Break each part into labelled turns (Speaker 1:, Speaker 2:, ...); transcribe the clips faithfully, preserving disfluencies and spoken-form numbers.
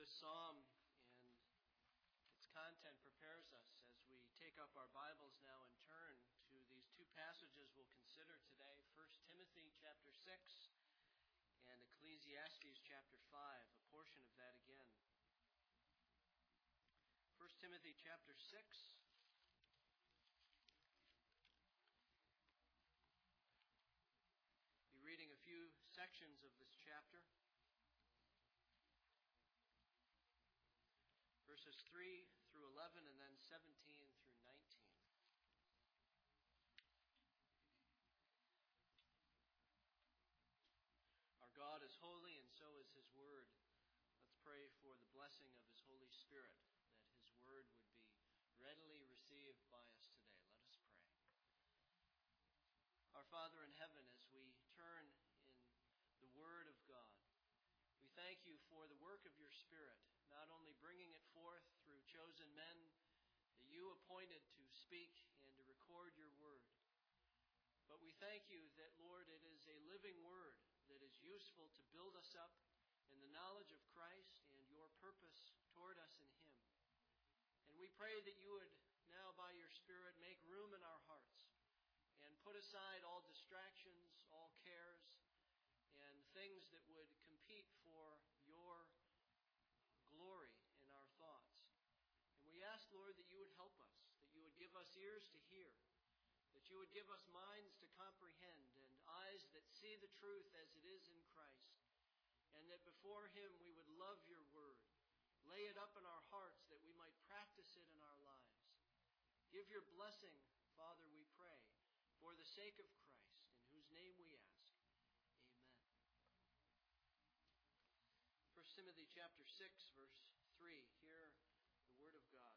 Speaker 1: this psalm and its content prepares us as we take up our Bibles now and turn to these two passages we'll consider today, First Timothy chapter six and Ecclesiastes chapter five, a portion of that again. First Timothy chapter six. Be reading a few sections of this chapter. Verses three through eleven and then seventeen through nineteen. Our God is holy and so is His Word. Let's pray for the blessing of His Holy Spirit, that His Word would be readily received by us today. Let us pray. Our Father in heaven, as we turn in the Word of God, we thank you for the work of your Spirit, not only bringing it forth through chosen men that you appointed to speak and to record your word, but we thank you that, Lord, it is a living word that is useful to build us up in the knowledge of Christ and your purpose toward us in Him. And we pray that you would now, by your Spirit, make room in our hearts and put aside all distractions, all cares, and things that would compete for your glory in our thoughts. And we ask, Lord, that you would help us, that you would give us ears to hear, that you would give us minds to comprehend and eyes that see the truth as it is in Christ, and that before Him we would love your word, lay it up in our hearts that we might practice it in our lives. Give your blessing, Father, we pray, for the sake of Christ, in whose name we ask. Amen. First Timothy chapter six, verse three. Hear the word of God.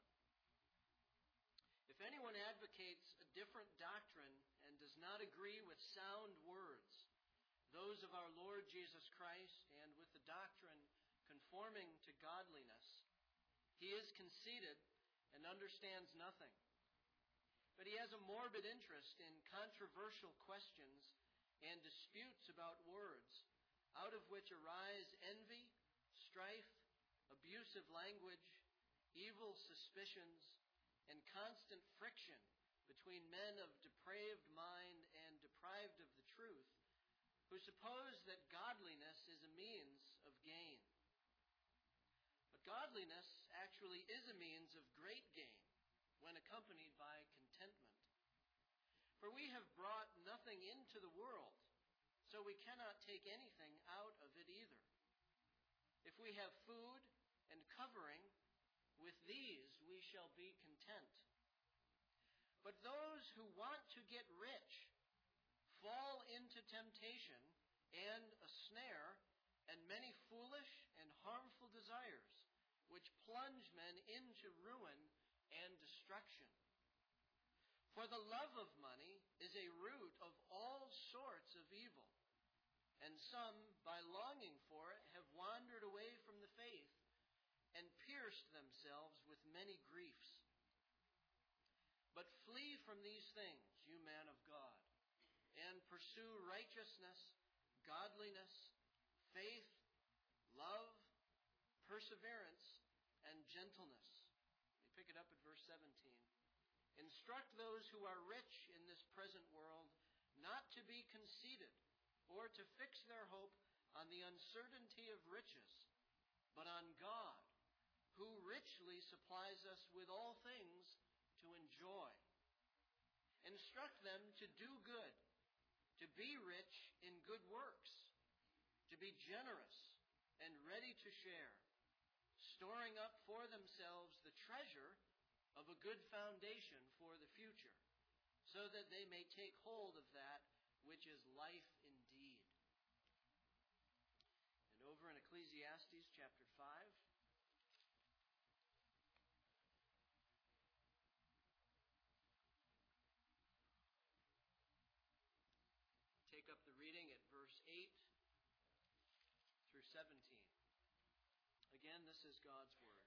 Speaker 1: If anyone advocates a different doctrine and does not agree with sound words, those of our Lord Jesus Christ, and with the doctrine conforming to godliness, he is conceited and understands nothing. But he has a morbid interest in controversial questions and disputes about words, out of which arise envy, strife, abusive language, evil suspicions, and constant friction between men of depraved mind and deprived of the truth, who suppose that godliness is a means of gain. But godliness actually is a means of great gain when accompanied by contentment. For we have brought nothing into the world, so we cannot take anything out of it either. If we have food and covering, with these we shall be content. But those who want to get rich fall into temptation and a snare and many foolish and harmful desires, which plunge men into ruin and destruction. For the love of money is a root of all sorts of evil, and some, by longing for it, have wandered away from the faith and pierced themselves with many griefs. But flee from these things, you man of God, and pursue righteousness, godliness, faith, love, perseverance, and gentleness. We pick it up at verse seventeen. Instruct those who are rich in this present world not to be conceited or to fix their hope on the uncertainty of riches, but on God, who richly supplies us with all things to enjoy. Instruct them to do good, to be rich in good works, to be generous and ready to share, storing up for themselves the treasure of a good foundation for the future, so that they may take hold of that which is life indeed. And over in Ecclesiastes chapter five, take up the reading at verse eight through seventeen. Again, this is God's word.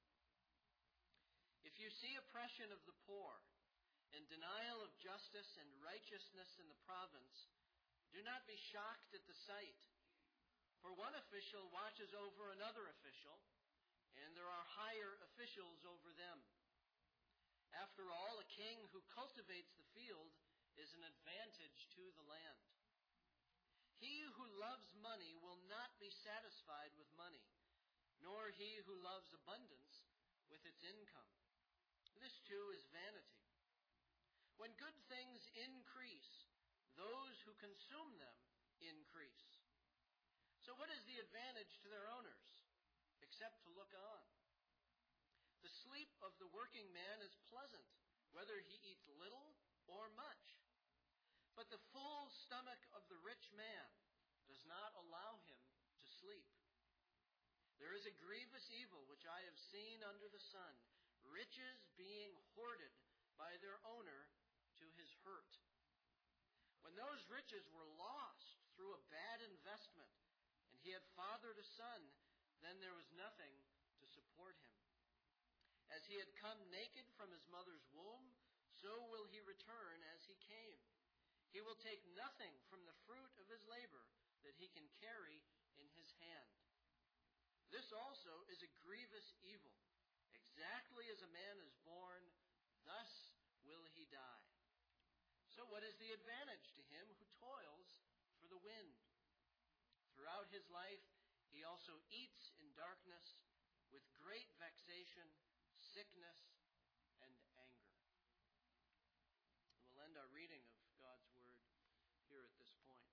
Speaker 1: If you see oppression of the poor and denial of justice and righteousness in the province, do not be shocked at the sight. For one official watches over another official, and there are higher officials over them. After all, a king who cultivates the field is an advantage to the land. He who loves money will not be satisfied with money, nor he who loves abundance with its income. This too is vanity. When good things increase, those who consume them increase. So what is the advantage to their owners, except to look on? The sleep of the working man is pleasant, whether he eats little or much. But the full stomach of the rich man does not allow him to sleep. There is a grievous evil which I have seen under the sun, riches being hoarded by their owner to his hurt. When those riches were lost through a bad investment, and he had fathered a son, then there was nothing to support him. As he had come naked from his mother's womb, so will he return as he came. He will take nothing from the fruit of his labor that he can carry in his hand. This also is a grievous evil. Exactly as a man is born, thus will he die. So what is the advantage to him who toils for the wind? Throughout his life he also eats in darkness with great vexation, sickness, and anger. We'll end our reading of God's Word here at this point.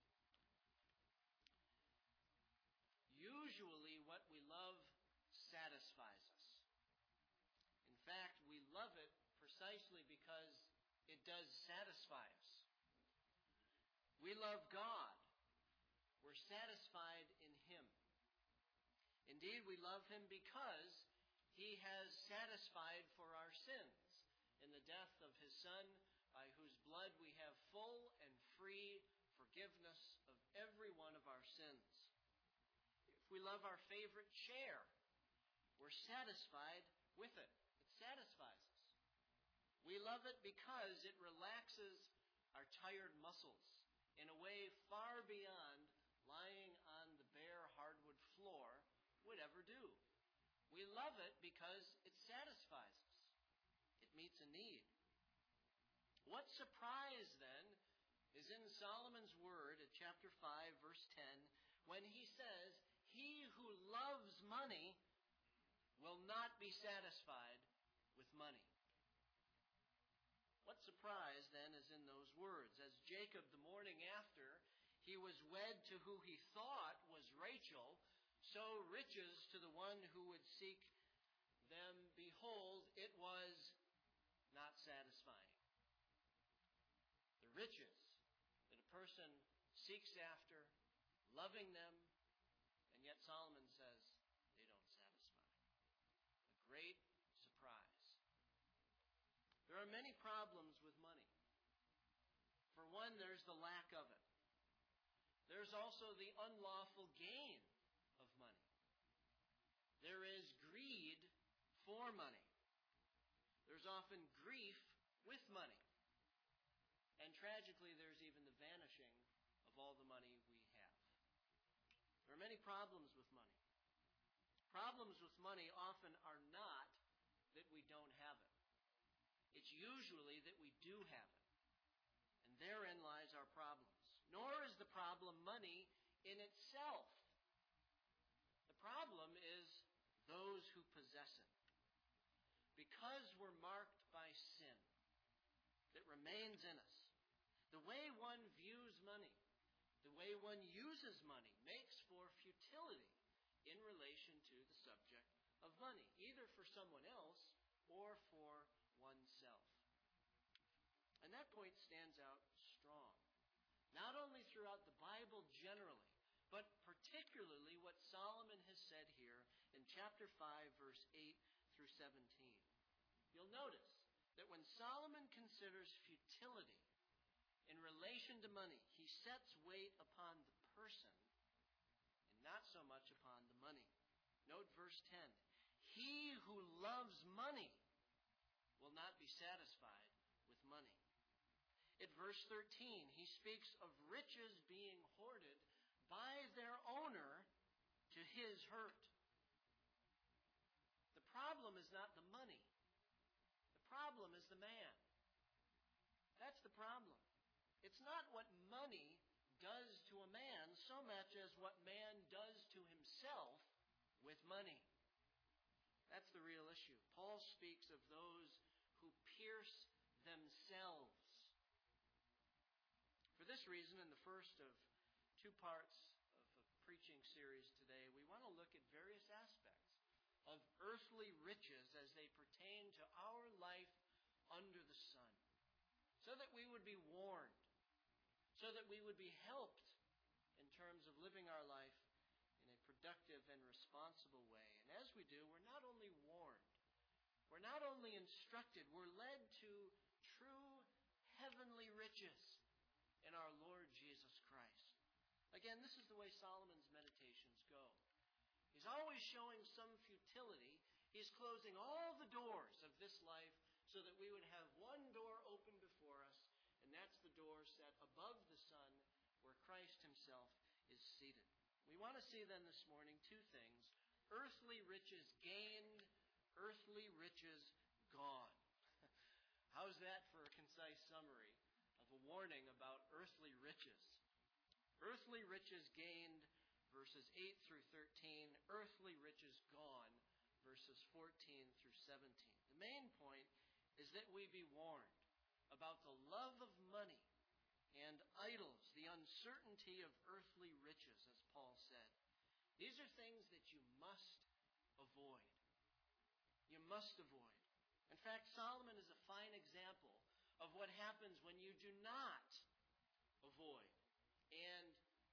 Speaker 1: Usually what we love satisfies us. In fact, we love it precisely because it does satisfy us. We love God. We're satisfied in Him. Indeed, we love Him because He has satisfied for our sins in the death of His Son, by whose blood we have full and free forgiveness of every one of our sins. If we love our favorite chair, we're satisfied with it. It satisfies us. We love it because it relaxes our tired muscles in a way far beyond lying on the bare hardwood floor would ever do. We love it because it satisfies us. It meets a need. What surprise, then, is in Solomon's word at chapter five, verse ten, when he says, "He who loves money will not be satisfied with money." What surprise, then, is in those words? As Jacob, the morning after he was wed to who he thought was Rachel, so riches to the one who would seek them, behold, it was not satisfying. The riches that a person seeks after, loving them, and yet Solomon says they don't satisfy. A great surprise. There are many problems with money. For one, there's the lack of it. There's also the unlawful gain of money. There is greed for money. There's often grief with money. And tragically, there's even the vanishing of all the money we have. There are many problems with money. Problems with money often are not that we don't have it. It's usually that we do have it. And therein lies our problems. Nor is the problem money in itself. The problem is those who possess it. Because we're marked by sin that remains in us, the way one views money, the way one uses money, makes for futility in relation to the subject of money, either for someone else or for oneself. And that point stands out strong, not only throughout the Bible generally, but particularly what Solomon has said here in chapter five, verse eight through seventeen. You'll notice that when Solomon considers futility in relation to money, he sets weight upon the person and not so much upon the money. Note verse ten. He who loves money will not be satisfied with money. At verse thirteen, he speaks of riches being hoarded by their owner to his hurt. is not the money. The problem is the man. That's the problem. It's not what money does to a man so much as what man does to himself with money. That's the real issue. Paul speaks of those who pierce themselves. For this reason, in the first of two parts of a preaching series today, we want to look at various aspects of earthly riches as they pertain to our life under the sun, so that we would be warned, so that we would be helped in terms of living our life in a productive and responsible way. And as we do, we're not only warned, we're not only instructed, we're led to true heavenly riches in our Lord Jesus Christ. Again, this is the way Solomon's meditations go. He's always showing some futility. He's closing all the doors of this life so that we would have one door open before us, and that's the door set above the sun where Christ himself is seated. We want to see then this morning two things: earthly riches gained, earthly riches gone. How's that for a concise summary of a warning about earthly riches? Earthly riches gained, verses eight through thirteen. Earthly riches gone, verses fourteen through seventeen. The main point is that we be warned about the love of money and idols, the uncertainty of earthly riches, as Paul said. These are things that you must avoid. You must avoid. In fact, Solomon is a fine example of what happens when you do not avoid and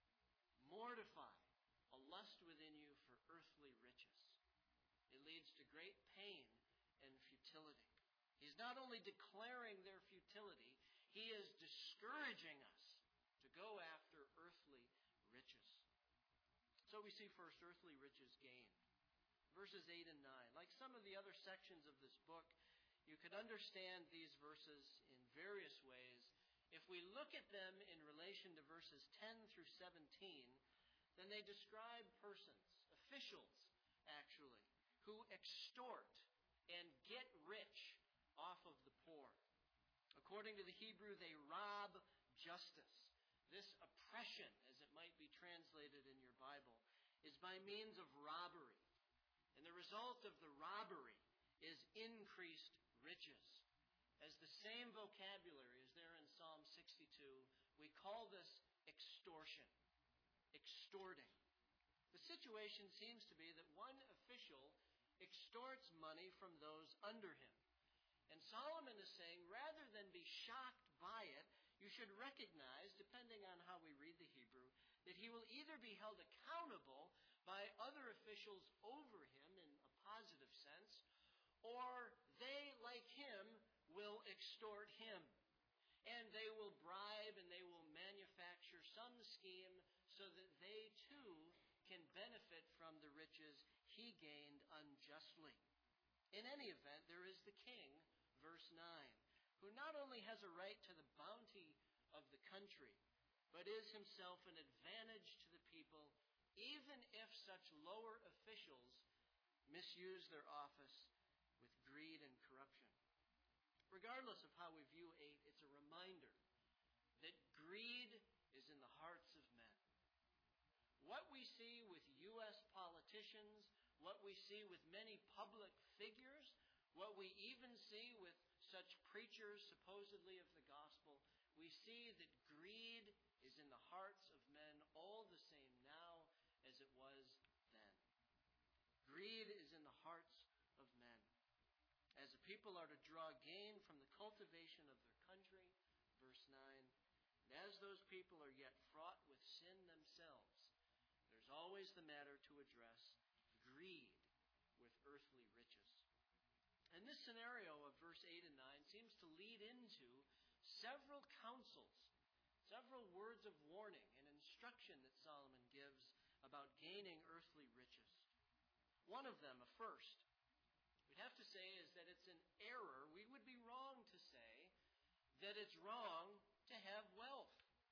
Speaker 1: mortify a lust within you for earthly riches. It leads to great pain and futility. He's not only declaring their futility, he is discouraging us to go after earthly riches. So we see first earthly riches gained. Verses eight and nine. Like some of the other sections of this book, you could understand these verses in various ways. If we look at them in relation to verses ten through seventeen, then they describe persons, officials actually, who extort and get rich off of the poor. According to the Hebrew, they rob justice. This oppression, as it might be translated in your Bible, is by means of robbery. And the result of the robbery is increased riches. As the same vocabulary is there in Psalm sixty-two, we call this extortion. Extorting. The situation seems to be that one official extorts money from those under him. And Solomon is saying, rather than be shocked by it, you should recognize, depending on how we read the Hebrew, that he will either be held accountable by other officials over him in a positive sense, or they, like him, will extort him. And they will bribe and they will manufacture some scheme so that they too can benefit from the riches he gained unjustly. In any event, there is the king, verse nine, who not only has a right to the bounty of the country, but is himself an advantage to the people, even if such lower officials misuse their office with greed and corruption. Regardless of how we view eight, it's a reminder that greed is in the hearts of men. What we see with U S politicians, what we see with many public figures, what we even see with such preachers supposedly of the gospel, we see that greed is in the hearts of men all the same now as it was then. Greed is in the hearts of men. As the people are to draw gain from the cultivation of their country, verse nine, and as those people are yet fraught with sin themselves, there's always the matter to address greed with earthly riches. And this scenario of verse eight and nine seems to lead into several counsels, several words of warning and instruction that Solomon gives about gaining earthly riches. One of them, a first, we'd have to say is that it's an error. We would be wrong to say that it's wrong to have wealth.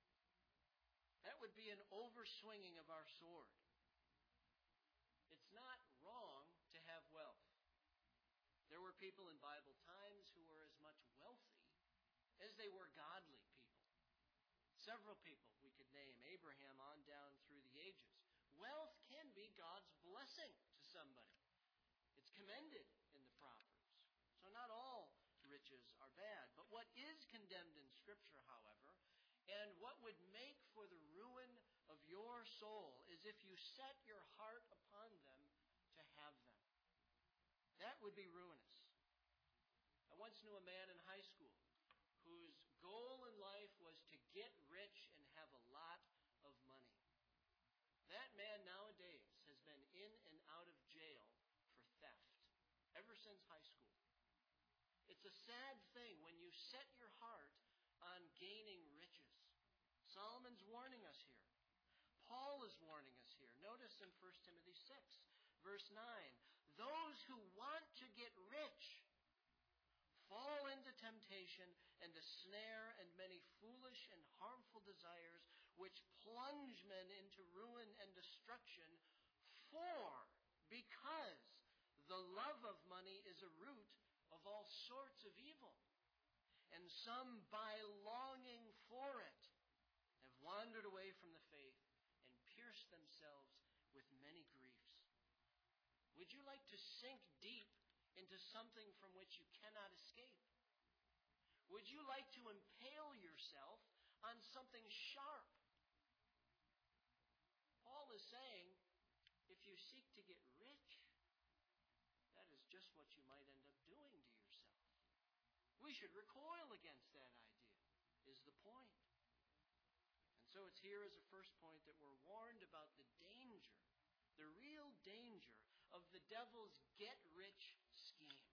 Speaker 1: That would be an overswinging of our sword. It's not wrong to have wealth. people in Bible times who were as much wealthy as they were godly people. Several people we could name, Abraham on down through the ages. Wealth can be God's blessing to somebody. It's commended in the Proverbs. So not all riches are bad. But what is condemned in Scripture, however, and what would make for the ruin of your soul is if you set your heart upon them to have them. That would be ruinous. I once knew a man in high school whose goal in life was to get rich and have a lot of money. That man nowadays has been in and out of jail for theft ever since high school. It's a sad thing when you set your heart on gaining riches. Solomon's warning us here. Paul is warning us here. Notice in First Timothy six, verse nine, those who want to get rich fall into temptation and a snare and many foolish and harmful desires which plunge men into ruin and destruction. For, because the love of money is a root of all sorts of evil, and some by longing for it have wandered away from the faith and pierced themselves with many griefs. Would you like to sink deep into something from which you cannot escape? Would you like to impale yourself on something sharp? Paul is saying, if you seek to get rich, that is just what you might end up doing to yourself. We should recoil against that idea, is the point. And so it's here as a first point that we're warned about the danger, the real danger of the devil's get-rich scheme.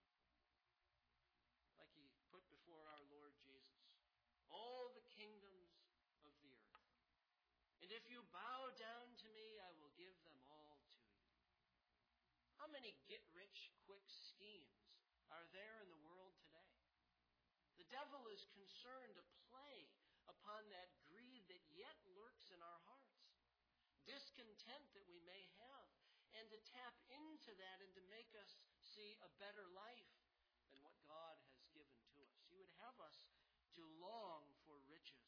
Speaker 1: Like he put before our Lord Jesus, all the kingdoms of the earth. And if you bow down to me, I will give them all to you. How many get-rich-quick schemes are there in the world today? The devil is concerned to play upon that greed that yet lurks in our hearts, discontent that we may have, and to tap into that and to make us see a better life than what God has given to us. He would have us to long for riches,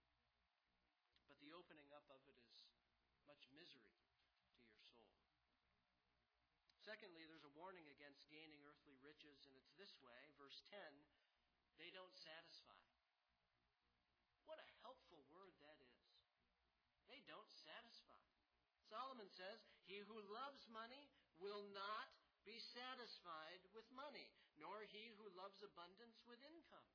Speaker 1: but the opening up of it is much misery to your soul. Secondly, there's a warning against gaining earthly riches, and it's this way, verse ten, they don't satisfy. What a helpful word that is. They don't satisfy. Solomon says, he who loves money will not be satisfied with money, nor he who loves abundance with income.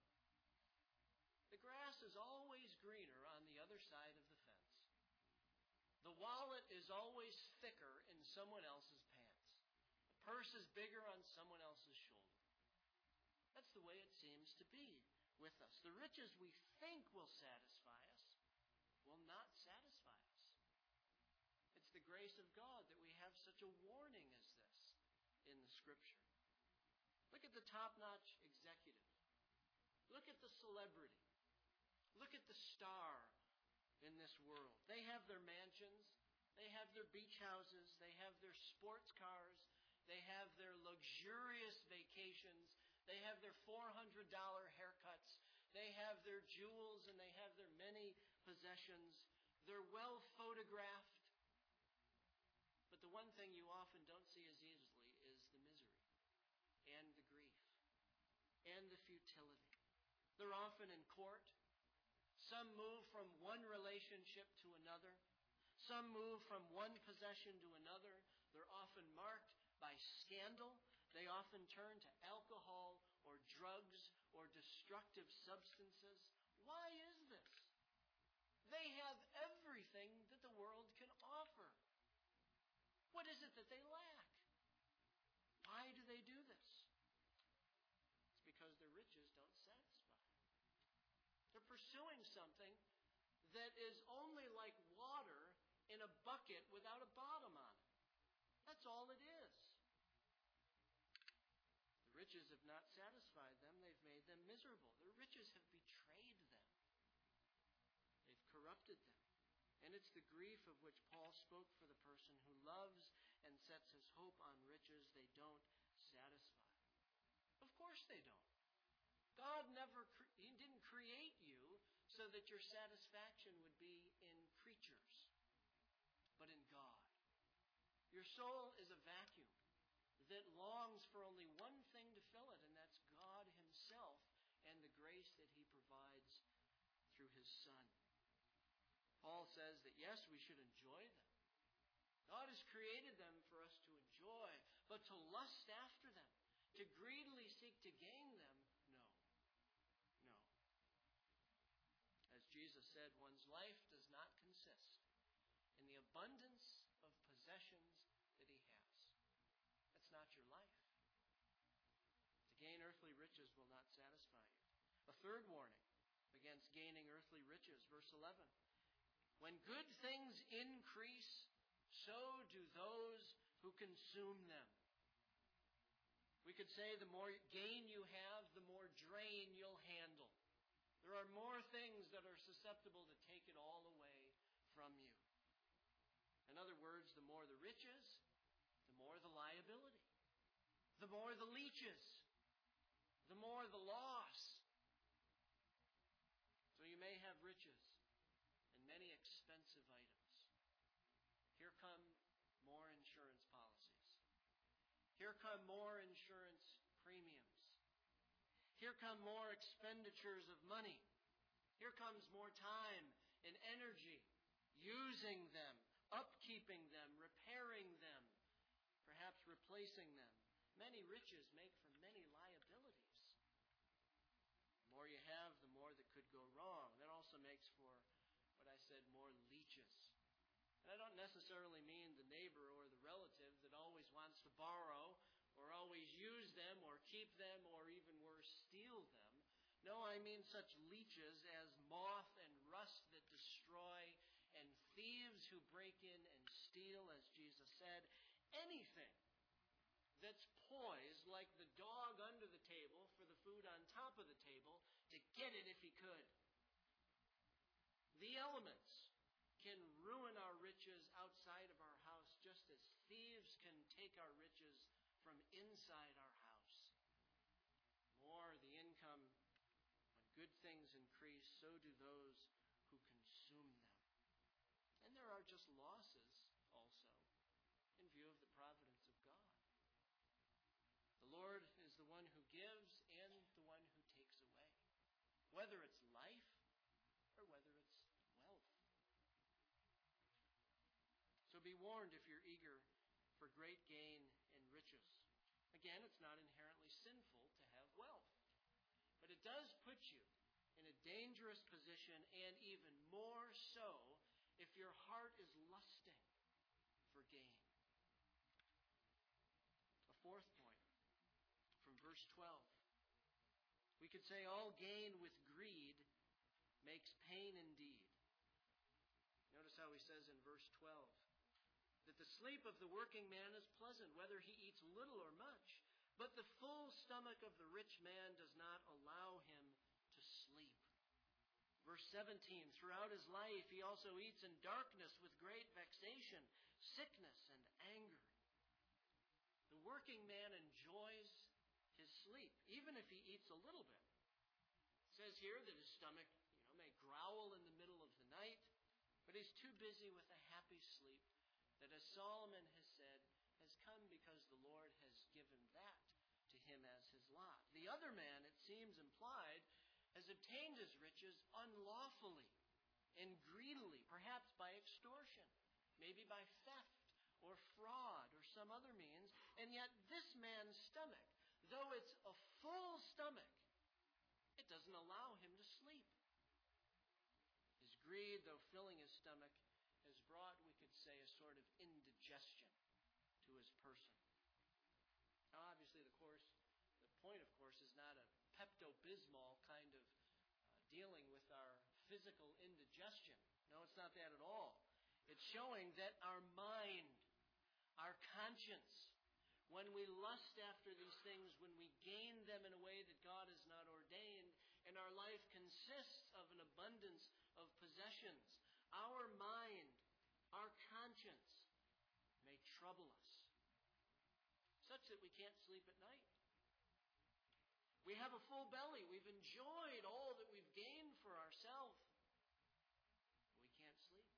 Speaker 1: The grass is always greener on the other side of the fence. The wallet is always thicker in someone else's pants. The purse is bigger on someone else's shoulder. That's the way it seems to be with us. The riches we think will satisfy us will not satisfy us. It's the grace of God that we have such a warning as this in the Scripture. Look at the top-notch executive. Look at the celebrity. Look at the star in this world. They have their mansions. They have their beach houses. They have their sports cars. They have their luxurious vacations. They have their four hundred dollars haircuts. They have their jewels and they have their many possessions. They're well photographed. But the one thing you often don't see as easily is the misery and the grief and the futility. They're often in court. Some move from one relationship to another. Some move from one possession to another. They're often marked by scandal. They often turn to alcohol or drugs or destructive substances. Why is this? They have everything that the world can offer. What is it that they lack? Why do they do this? It's because their riches don't satisfy. They're pursuing something that is only like water in a bucket without a bottom on it. That's all it is. The riches have not satisfied them. They've made them miserable. Their riches have betrayed them. They've corrupted them. And it's the grief of which Paul spoke for the person who loves and sets his hope on riches they don't satisfy. Of course they don't. God never, He didn't create you so that your satisfaction would be in creatures, but in God. Your soul is a vacuum that longs for only one thing to fill it, and that's God Himself and the grace that He provides through His Son. Paul says that yes, we should enjoy them. God has created them for us to enjoy, but to lust after them, to greedily seek to gain them, no. No. As Jesus said, one's life does not consist in the abundance of possessions that he has. That's not your life. To gain earthly riches will not satisfy you. A third warning against gaining earthly riches, verse eleven. When good things increase, so do those who consume them. We could say the more gain you have, the more drain you'll handle. There are more things that are susceptible to take it all away from you. In other words, the more the riches, the more the liability. The more the leeches, the more the loss. So you may have riches and many expensive items. Here come more insurance policies. Here come more insurance premiums. Here come more expenditures of money. Here comes more time and energy using them, upkeeping them, repairing them, perhaps replacing them. Many riches make for many liabilities. The more you have, the more that could go wrong. That also makes for, what I said, more leeches. And I don't necessarily mean the neighbor or the relative that always wants to borrow or always use them or keep them or even worse, steal them. No, I mean such leeches as moth and rust that destroy and thieves who break in and steal, as Jesus said. Anything that's poised like the dog under the table for the food on top of the table to get it if he could. The elements can ruin our riches outside of our house just as thieves can take our riches from inside our house. More the income, when good things increase, so do those who consume them. And there are just losses also in view of the providence of God. The Lord is the one who gives and the one who takes away, whether it's life or whether it's wealth. So be warned if you're eager for great gain and riches. Again, it's not inherently sinful to have wealth, but it does put you in a dangerous position, and even more so if your heart is lusting for gain. A fourth point from verse twelve. We could say all gain with greed makes pain indeed. Notice how he says in verse twelve that the sleep of the working man is pleasant, whether he eats little or much. But the full stomach of the rich man does not allow him to sleep. Verse seventeen, throughout his life he also eats in darkness with great vexation, sickness, and anger. The working man enjoys his sleep, even if he eats a little bit. It says here that his stomach, you know, may growl in the middle of the night, but he's too busy with a happy sleep that, as Solomon has said, has come because the Lord has given that to him as his lot. The other man, it seems implied, has obtained his riches unlawfully and greedily, perhaps by extortion, maybe by theft or fraud or some other means. And yet this man's stomach, though it's a full stomach, it doesn't allow him to sleep. His greed, though filling his stomach, has brought, we could say, a sort of indigestion to his person. Now, obviously, the course, the point, of course, is not a Pepto-Bismol kind of uh, dealing with our physical indigestion. No, it's not that at all. It's showing that our mind, our conscience, when we lust after these things, when we gain them in a way that God has not ordained, and our life consists of an abundance of possessions, our mind, our conscience may trouble us, such that we can't sleep at night. We have a full belly. We've enjoyed all that we've gained for ourselves. We can't sleep.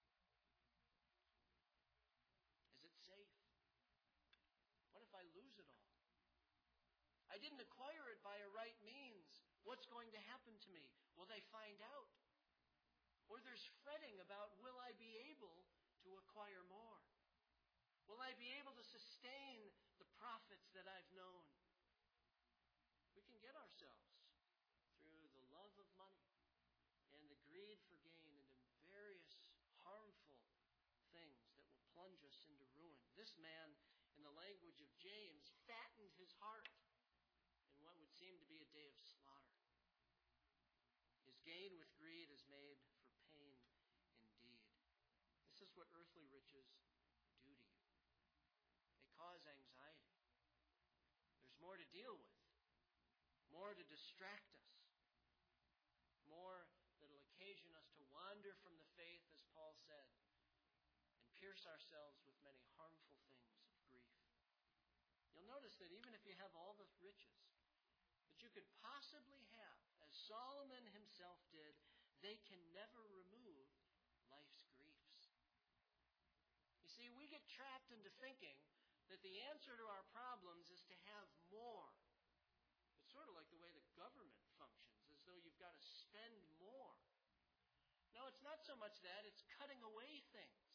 Speaker 1: Is it safe? What if I lose it all? I didn't acquire it by a right means. What's going to happen to me? Will they find out? Or there's fretting about, will I be able to acquire more? Will I be able to sustain the profits that I've known? We can get ourselves through the love of money and the greed for gain into various harmful things that will plunge us into ruin. This man, in the language of James, fattened his heart in what would seem to be a day of slaughter. His gain with greed is made for pain indeed. This is what earthly riches do to you. They cause anxiety. There's more to deal with, more to distract us, more that will occasion us to wander from the faith, as Paul said, and pierce ourselves with many harmful things of grief. You'll notice that even if you have all the riches that you could possibly have, as Solomon himself did, they can never remove life's griefs. You see, we get trapped into thinking that the answer to our problems is to have more. It's sort of like the way the government functions, as though you've got to spend more. No, it's not so much that, it's cutting away things.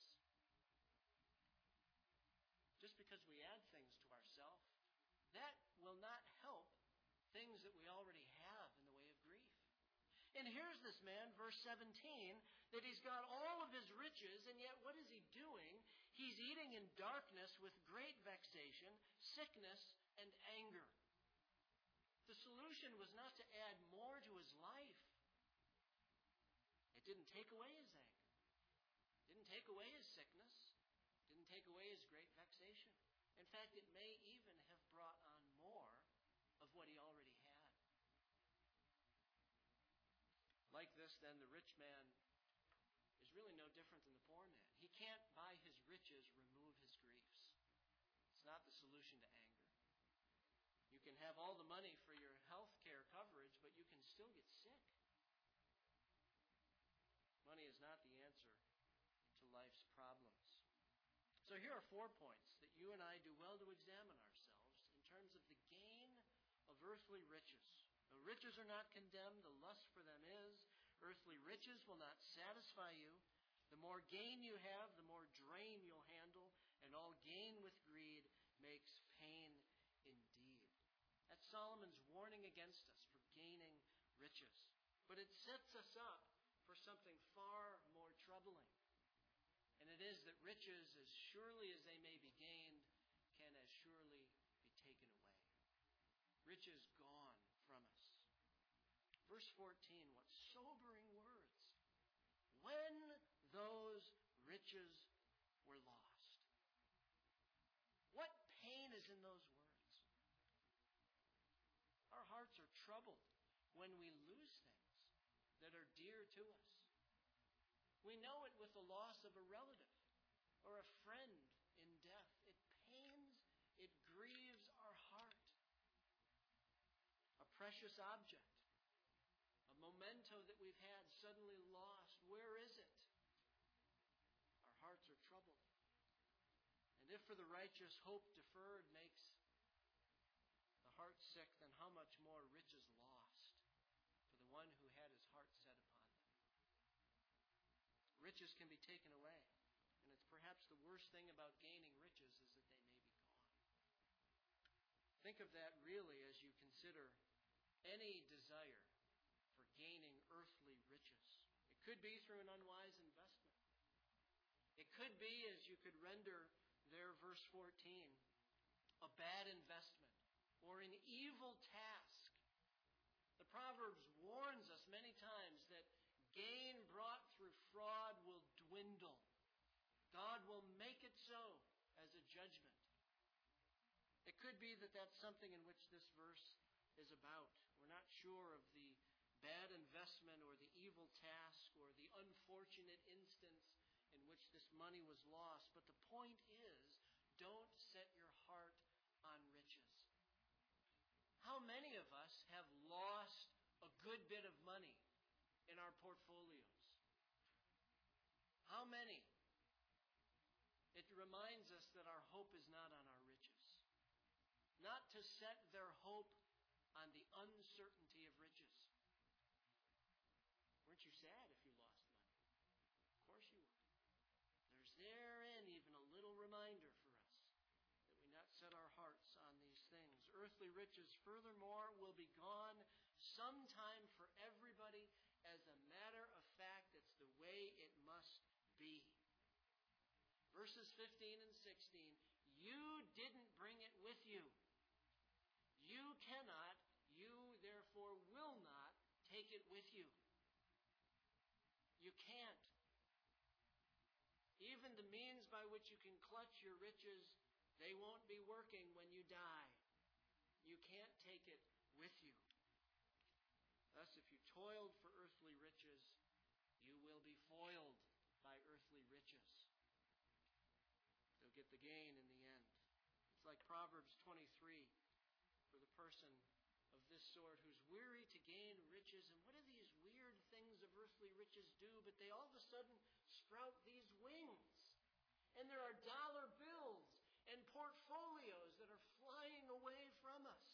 Speaker 1: Just because we add things to ourselves, that will not help things that we already have in the way of grief. And here's this man, verse seventeen, that he's got all of his riches, and yet what is he doing? He's eating in darkness with great vexation, sickness, and anger. The solution was not to add more to his life. It didn't take away his anger. It didn't take away his sickness. It didn't take away his great vexation. In fact, it may even have brought on more of what he already had. Like this, then, the rich man is really no different than the poor man. He can't, by his riches, remove his griefs. It's not the solution to anger. You can have all the money for your health care coverage, but you can still get sick. Money is not the answer to life's problems. So here are four points that you and I do well to examine ourselves in terms of the gain of earthly riches. The riches are not condemned, the lust for them is. Earthly riches will not satisfy you. The more gain you have, the more drain you'll handle, and all gain with greed makes pain indeed. That's Solomon's warning against us for gaining riches. But it sets us up for something far more troubling. And it is that riches, as surely as they may be gained, can as surely be taken away. Riches gone from us. Verse fourteen, what sobering words. When those riches were lost. What pain is in those words? Our hearts are troubled when we lose things that are dear to us. We know it with the loss of a relative or a friend in death. It pains, it grieves our heart. A precious object, a memento that we've had suddenly lost. Where is it? Our hearts are troubled. And if for the righteous hope deferred makes the heart sick, then how much more riches lost for the one who had his heart set upon them. Riches can be taken away. And it's perhaps the worst thing about gaining riches is that they may be gone. Think of that really as you consider any desire for gaining earthly riches. It could be through an unwise investment. It could be, as you could render there, verse fourteen, a bad investment or an evil task. The Proverbs warns us many times that gain brought through fraud will dwindle. God will make it so as a judgment. It could be that that's something in which this verse is about. We're not sure of the bad investment or the evil task or the unfortunate instance in which this money was lost. But the point is, don't set your heart on riches. How many of us have lost a good bit of money in our portfolios? How many? It reminds us that our hope is not on our riches. Not to set their hope on the uncertainty of riches. Weren't you sad if you lost money? Of course you were. There's therein even a little reminder for us that we not set our hearts on these things. Earthly riches, furthermore, will be gone sometime for everybody. As a matter of fact, it's the way it must be. Verses fifteen and sixteen, you didn't bring it with you. You cannot, you therefore will not take it with you. You can't. Even the means by which you can clutch your riches, they won't be working when you die. You can't take it with you. Thus, if you toiled for earthly riches, you will be foiled by earthly riches. You'll get the gain in the end. It's like Proverbs twenty-three for the person of this sort who's weary to gain riches. And what do these weird things of earthly riches do? But they all of a sudden sprout these wings. And there are dollar bills and portfolios that are flying away from us.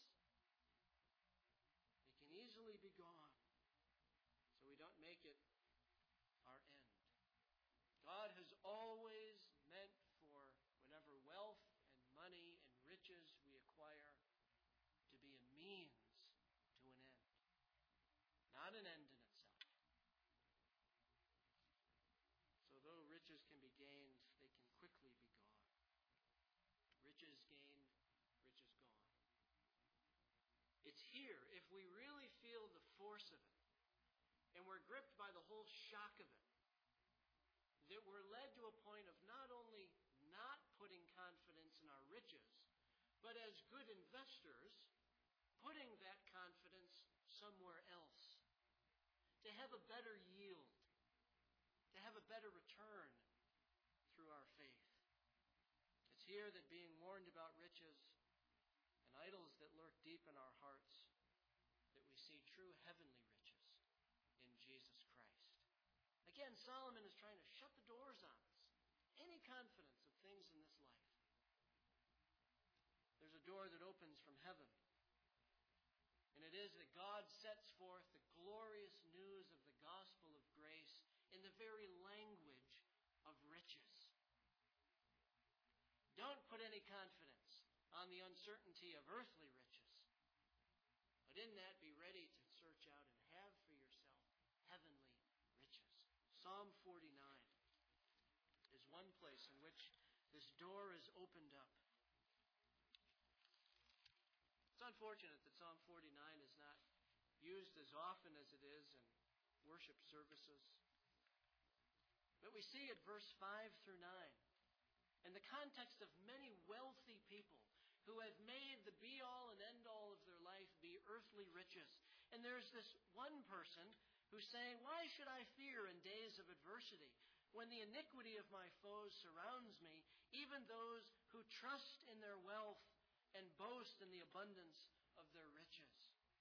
Speaker 1: They can easily be gone. So we don't make it our end. God has always meant for whatever wealth and money and riches we acquire to be a means to an end, not an end in itself. So though riches can be gained, they can quickly be gone. Riches gained, riches gone. It's here, if we really feel the force of it, and we're gripped by the whole shock of it, that we're led to a point of not only not putting confidence in our riches, but as good investors, putting that confidence somewhere else. To have a better yield. To have a better return through our faith. It's here that being warned about riches and idols that lurk deep in our hearts, that we see true heavenly riches in Jesus Christ. Again, Solomon is trying to shut the doors on us. Any confidence of things in this life. There's a door that opens from heaven. And it is that God sets forth the glorious news of the gospel of grace in the very language of riches. Don't put any confidence on the uncertainty of earthly riches. But in that, be ready to search out and have for yourself heavenly riches. Psalm forty-nine is one place in which this door is opened up. It's unfortunate that Psalm forty-nine is not used as often as it is in worship services. But we see at verse five through nine, in the context of many wealthy people who have made the be-all and end-all of their life be earthly riches. And there's this one person who's saying, why should I fear in days of adversity when the iniquity of my foes surrounds me, even those who trust in their wealth and boast in the abundance of their riches?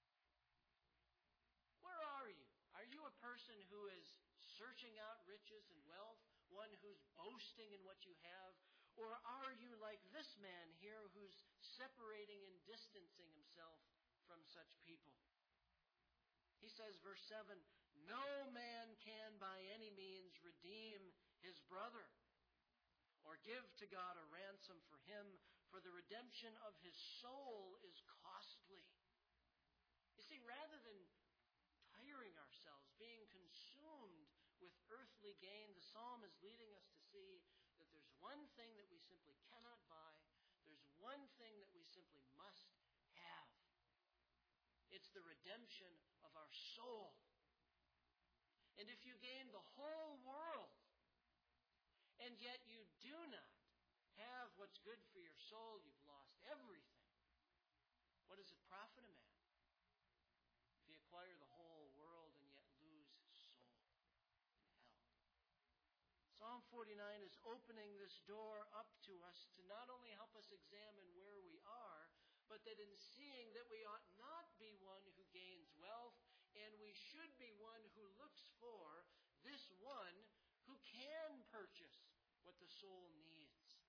Speaker 1: Where are you? Are you a person who is searching out riches and wealth? One who's boasting in what you have? Or are you like this man here who's separating and distancing himself from such people? He says, verse seven, no man can by any means redeem his brother or give to God a ransom for him, for the redemption of his soul is costly. You see, rather than tiring ourselves, being consumed with earthly gain, the psalm is leading us to see that there's one thing that we simply cannot buy. There's one thing that we simply must have. It's the redemption of our soul. And if you gain the whole world, and yet you do not have what's good for your soul, you've lost everything. What does it profit a man if he acquire the whole world and yet lose his soul in hell? Psalm forty-nine is opening this door up to us to not only help us examine where we are, but that in seeing that we ought not be one who gains wealth, and we should be one who looks for this one who can purchase what the soul needs.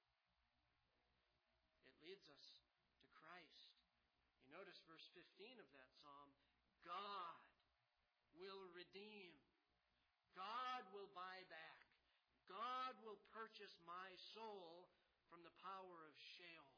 Speaker 1: It leads us to Christ. You notice verse fifteen of that psalm, God will redeem. God will buy back. God will purchase my soul from the power of Sheol.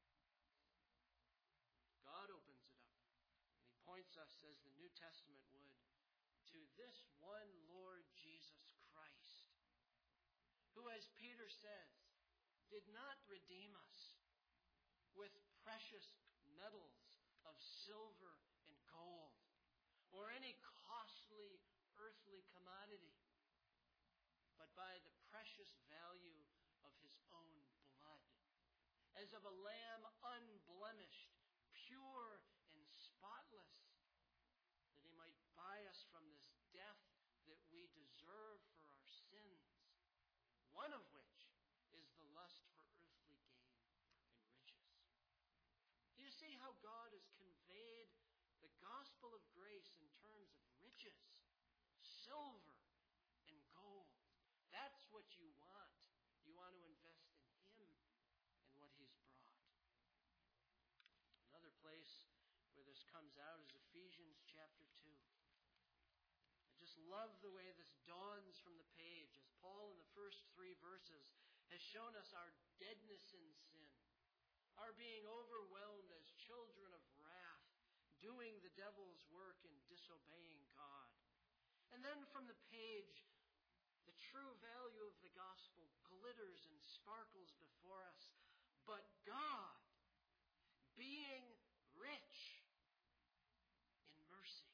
Speaker 1: God opens it up. And He points us, as the New Testament would, to this one Lord Jesus Christ, who, as Peter says, did not redeem us with precious metals of silver and gold, or any costly earthly commodity, but by the precious value of His own blood, as of a lamb unblemished, pure and spotless, that He might buy us from this death that we deserve for our sins, one of which is the lust for earthly gain and riches. Do you see how God has conveyed the gospel of grace in terms of riches, silver and gold? That's what you want. You want to invest in Him and what He's brought. Another place where this comes out is Ephesians chapter two. I just love the way this dawns from the page, as Paul in the first three verses has shown us our deadness in sin, our being overwhelmed as children of wrath, doing the devil's work and disobeying God. And then from the page, the true value of the gospel glitters and sparkles before us. But God, being rich in mercy,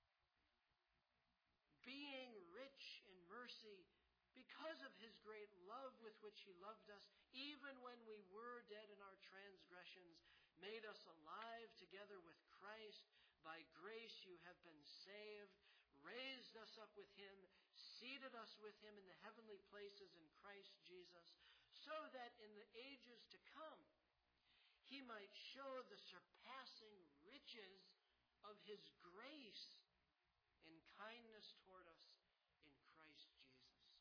Speaker 1: being rich in mercy because of His great love with which He loved us, even when we were dead in our transgressions, made us alive together with Christ. By grace you have been saved, raised us up with Him, seated us with Him in the heavenly places in Christ Jesus, so that in the ages to come He might show the surpassing riches of His grace in kindness toward us in Christ Jesus.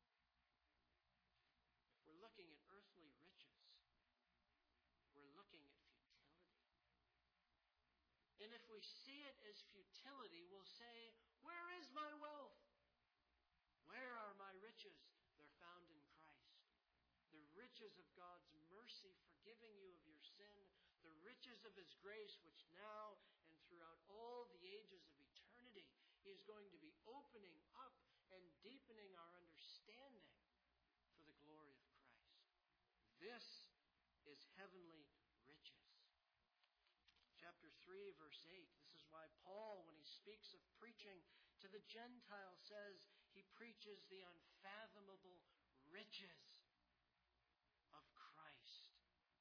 Speaker 1: If we're looking at earthly riches, we're looking at futility. And if we see it as futility, we'll say, where is my wealth? Where are my riches? They're found in Christ. The riches of God's mercy, forgiving you of your sin. The riches of His grace, which now and throughout all the ages of eternity, He is going to be opening up and deepening our understanding for the glory of Christ. This is heavenly riches. Chapter three, verse eight. This is why Paul, when he speaks of preaching to the Gentiles, says he preaches the unfathomable riches of Christ.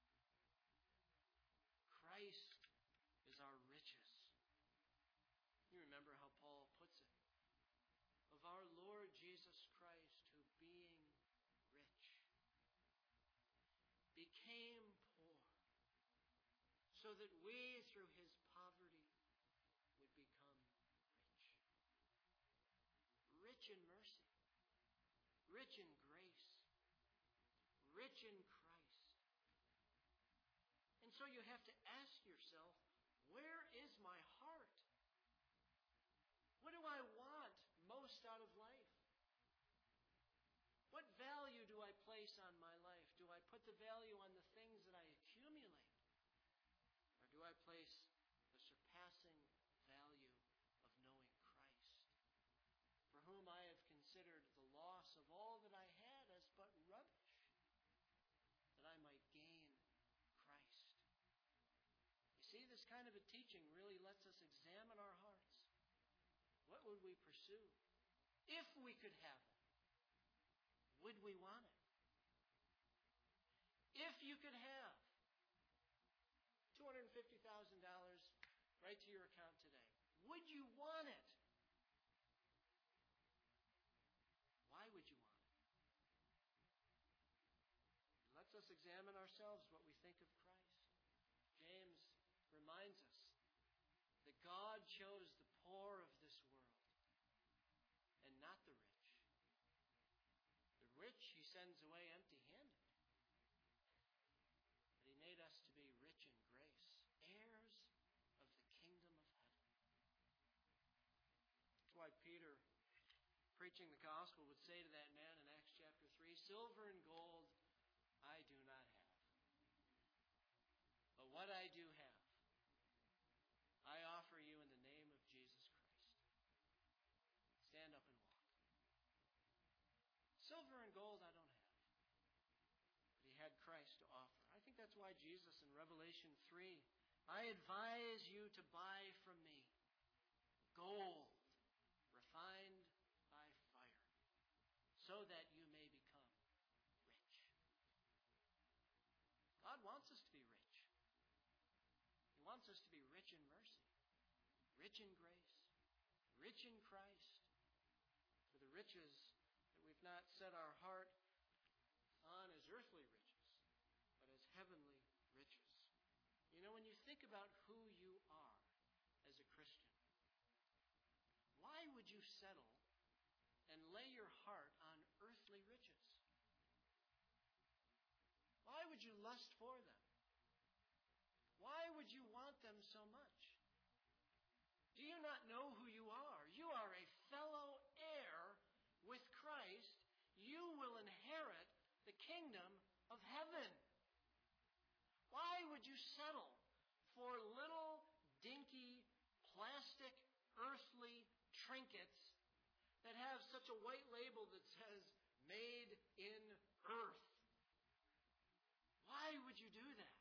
Speaker 1: Christ is our riches. You remember how Paul puts it. Of our Lord Jesus Christ, who being rich, became poor, so that we through His poverty would become rich. Rich in mercy, rich in grace, rich in Christ. And so you have to ask yourself, where is my heart? What do I want most out of life? What value do I place on my life? Do I put the value on the things that I accumulate? Or do I place the surpassing value of knowing Christ, for whom I have considered the loss of all that I had as but rubbish, that I might gain Christ? You see, this kind of a teaching really lets us examine our hearts. What would we pursue? If we could have it, would we want it? If you could have two hundred fifty thousand dollars right to your account today, would you want it? Why would you want it? It lets us examine ourselves, what we think of Christ. James sends away empty-handed. But He made us to be rich in grace, heirs of the kingdom of heaven. That's why Peter, preaching the gospel, would say to that man in Acts chapter three, "Silver and gold I do not have. But what I do have, I offer you in the name of Jesus Christ. Stand up and walk." Silver and gold I don't have. But He had Christ to offer. I think that's why Jesus in Revelation three, "I advise you to buy from me gold refined by fire, so that you may become rich." God wants us to be rich. He wants us to be rich in mercy, rich in grace, rich in Christ. For the riches that we've not set our heart on as earthly riches, but as heavenly riches. You know, when you think about who you are as a Christian, why would you settle and lay your heart on earthly riches? Why would you lust for them? Why would you want them so much? Do you not know who you are? You are a fellow heir with Christ. You will inherit the kingdom of heaven. Why would you settle for little dinky plastic earthly trinkets that have such a white label that says "Made in Earth"? Why would you do that?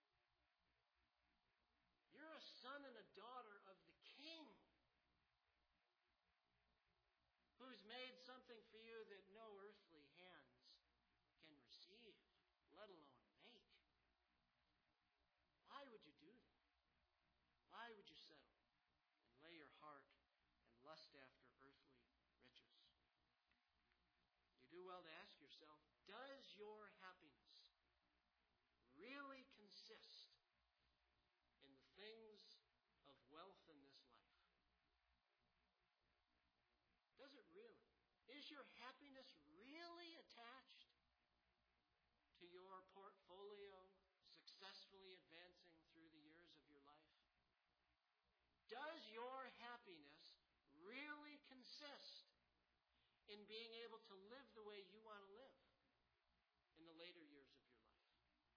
Speaker 1: You're a son and a daughter of the King, who's made something for you that no earthly hands can receive, let alone make. Why would you do that? Why would you settle and lay your heart and lust after earthly riches? You do well to ask yourself, does your happiness really consist in the things of wealth in this life? Does it really? Is your happiness really attached to your portfolio successfully advancing through the years of your life? Does your happiness really consist in being able to live the way you want to live in the later years of your life?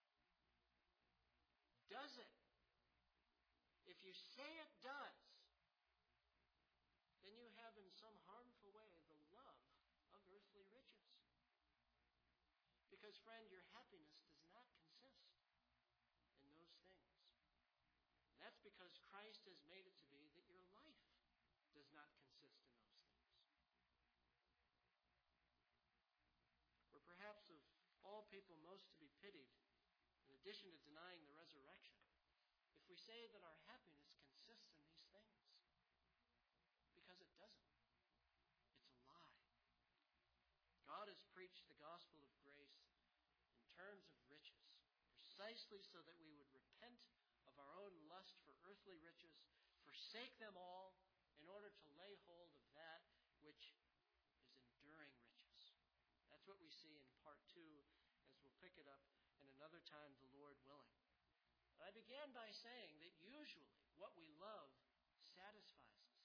Speaker 1: Does it? If you say it does, then you have in some harmful way the love of earthly riches. Because, friend, your happiness does not consist in those things. And that's because Christ has made it to be that your life does not consist in those things. We're perhaps of all people most to be pitied, in addition to denying the resurrection, if we say that our happiness consists in these things. Because it doesn't. It's a lie. God has preached the gospel of grace in terms of riches, precisely so that we would repent of our own lust for earthly riches, forsake them all, in order to lay hold of that which is enduring riches. That's what we see in part two, as we'll pick it up in another time, the Lord willing. And I began by saying that usually what we love satisfies us.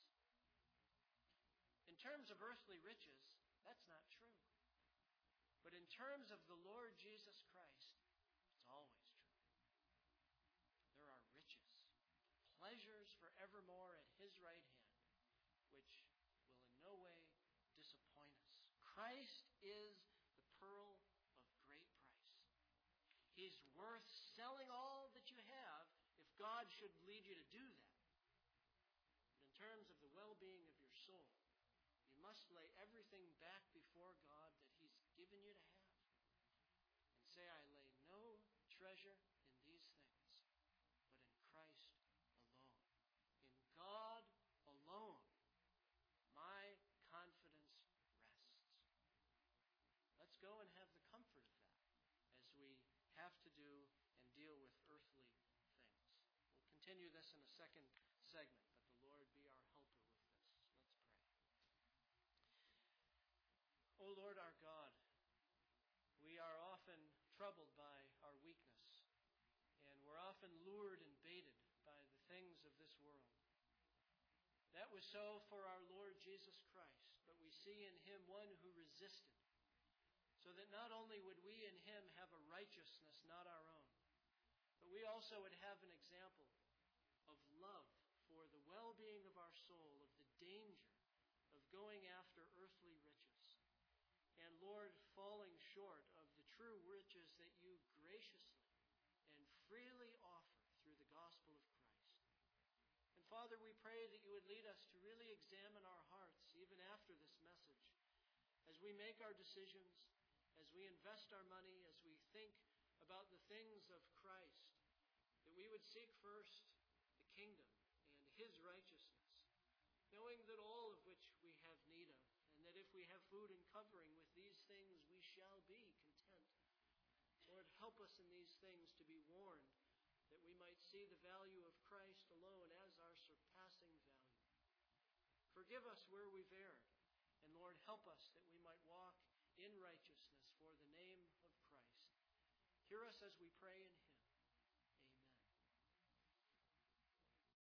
Speaker 1: In terms of earthly riches, that's not true. But in terms of the Lord Jesus Christ, it's always true. There are riches, pleasures forevermore at His right hand, which will in no way disappoint us. Christ is the pearl of great price. He's worth selling all that you have if God should lead you to do that. But in terms of the well-being of your soul, you must lay everything back before God that He's given you to have. And say, I lay no treasure in these things, but in Christ alone. In God alone, my confidence rests. Let's go and have the comfort of that as we have to do and deal with earthly things. We'll continue this in a second segment, but the Lord be our helper with this. Let's pray. O Lord our God, often lured and baited by the things of this world. That was so for our Lord Jesus Christ, but we see in him one who resisted, so that not only would we in him have a righteousness not our own, but we also would have an example of love for the well-being of our soul, of the danger of going after earthly riches. And Lord, falling short of the true riches that you graciously and freely offer through the gospel of Christ. And Father, we pray that you would lead us to really examine our hearts even after this message, as we make our decisions, as we invest our money, as we think about the things of Christ, that we would seek first the kingdom and his righteousness, knowing that all of which we have need of, and that if we have food and covering, with these things we shall be content. Lord, help us in these things to be warned, that we might see the value of Christ alone as our surpassing value. Forgive us where we've erred, and Lord, help us that we might walk in righteousness for the name of Christ. Hear us as we pray in